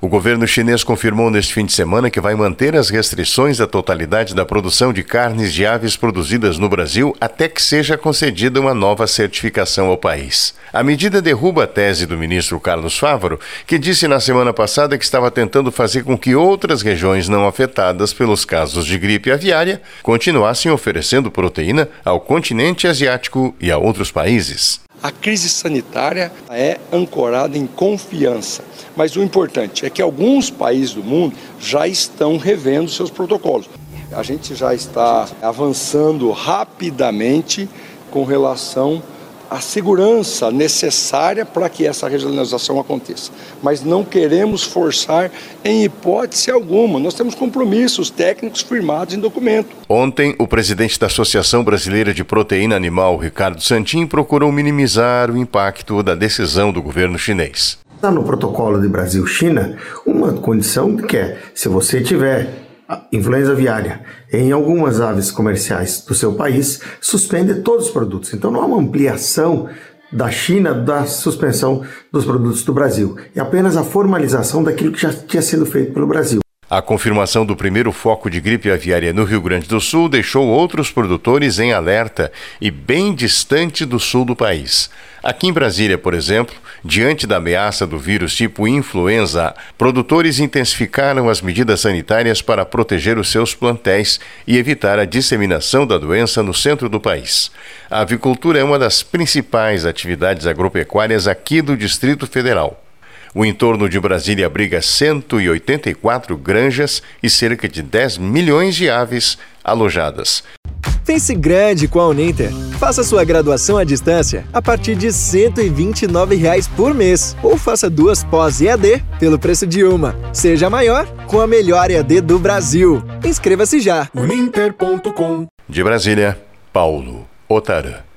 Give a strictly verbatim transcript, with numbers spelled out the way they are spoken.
O governo chinês confirmou neste fim de semana que vai manter as restrições à totalidade da produção de carnes de aves produzidas no Brasil até que seja concedida uma nova certificação ao país. A medida derruba a tese do ministro Carlos Fávaro, que disse na semana passada que estava tentando fazer com que outras regiões não afetadas pelos casos de gripe aviária continuassem oferecendo proteína ao continente asiático e a outros países. A crise sanitária é ancorada em confiança, mas o importante é que alguns países do mundo já estão revendo seus protocolos. A gente já está avançando rapidamente com relação à segurança necessária para que essa regionalização aconteça. Mas não queremos forçar em hipótese alguma. Nós temos compromissos técnicos firmados em documento. Ontem, o presidente da Associação Brasileira de Proteína Animal, Ricardo Santin, procurou minimizar o impacto da decisão do governo chinês. Está no protocolo de Brasil-China uma condição que é, se você tiver influenza aviária em algumas aves comerciais do seu país, suspende todos os produtos. Então não há uma ampliação da China da suspensão dos produtos do Brasil. É apenas a formalização daquilo que já tinha sido feito pelo Brasil. A confirmação do primeiro foco de gripe aviária no Rio Grande do Sul deixou outros produtores em alerta e bem distante do sul do país. Aqui em Brasília, por exemplo, diante da ameaça do vírus tipo influenza, produtores intensificaram as medidas sanitárias para proteger os seus plantéis e evitar a disseminação da doença no centro do país. A avicultura é uma das principais atividades agropecuárias aqui do Distrito Federal. O entorno de Brasília abriga cento e oitenta e quatro granjas e cerca de dez milhões de aves alojadas. Pense grande com a Uninter. Faça sua graduação à distância a partir de cento e vinte e nove reais por mês. Ou faça duas pós-E A D pelo preço de uma. Seja maior com a melhor E A D do Brasil. Inscreva-se já. uninter ponto com. De Brasília, Paulo Otarã.